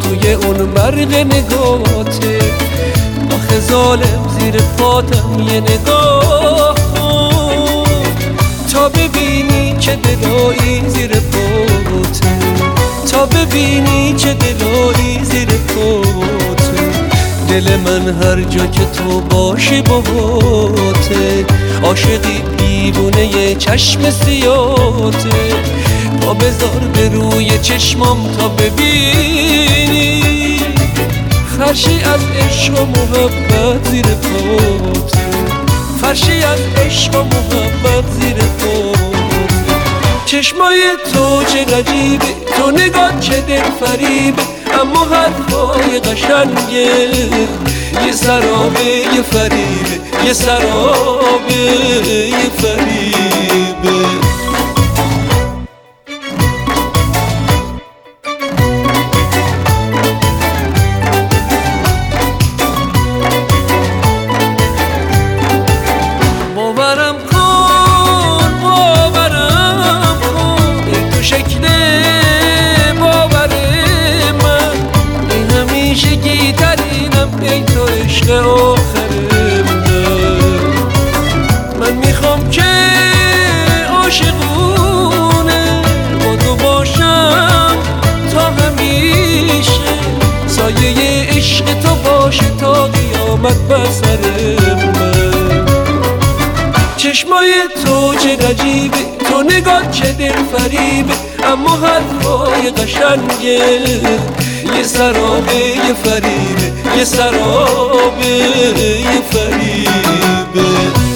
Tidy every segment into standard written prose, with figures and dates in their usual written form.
روی اون برق نگاته. آخه ظالم زیر پاتم یه نگاه کن تا ببینی چه دلایی زیر پاته، تا ببینی چه دلایی زیر پاته. دل من هر جا که تو باشی باهاته، عاشقی دیوونه چشم سیاته. پا بذار به روی چشمام تا ببینی فرشی از عشق و محبت زیر پاته، فرشی از عشق و محبت زیر پاته. چشمای تو چه عجیبه، تو نگاه چه دل فریبه، اما حرفای قشنگه یه سرابه یه فریبه، یه سرابه یه فریبه. باورم کن ای تو شکل باور من، این همیشگی ترینم ای تو عشق آخر من میخوام که عاشقونه با تو باشم تا همیشه، سایه عشق تو باشه تا قیامت بر سر من. چشمای تو چه عجیبه، تو نگاه چه دل فریبه، اما حرفای قشنگه یه سرابه یه فریبه، یه سرابه یه فریبه.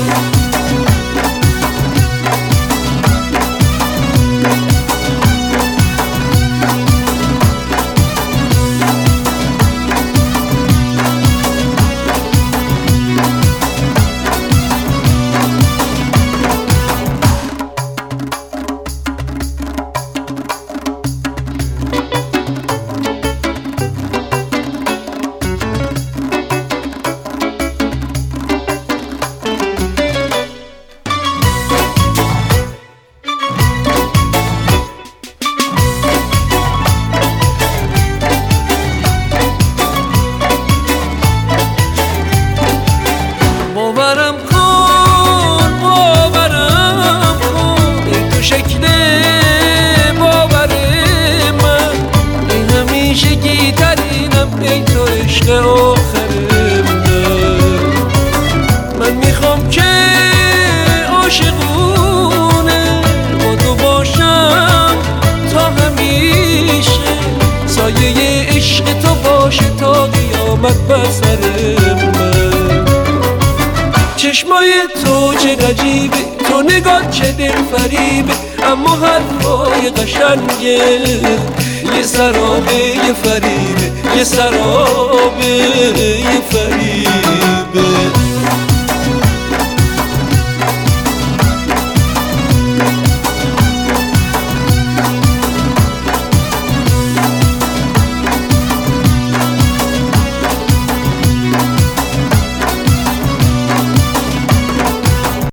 باورم کن ای تو شکل باور من، این همیشگی ترینم ای تو عشق آخر من میخوام که عاشقونه با تو باشم تا همیشه، سایه عشق تو باشه تا قیامت بر سر من. چشمای تو چه عجیبه، تو نگاه چه دل فریبه، اما حرفای قشنگه یه سرابه یه فریبه، یه سرابه یه فریبه.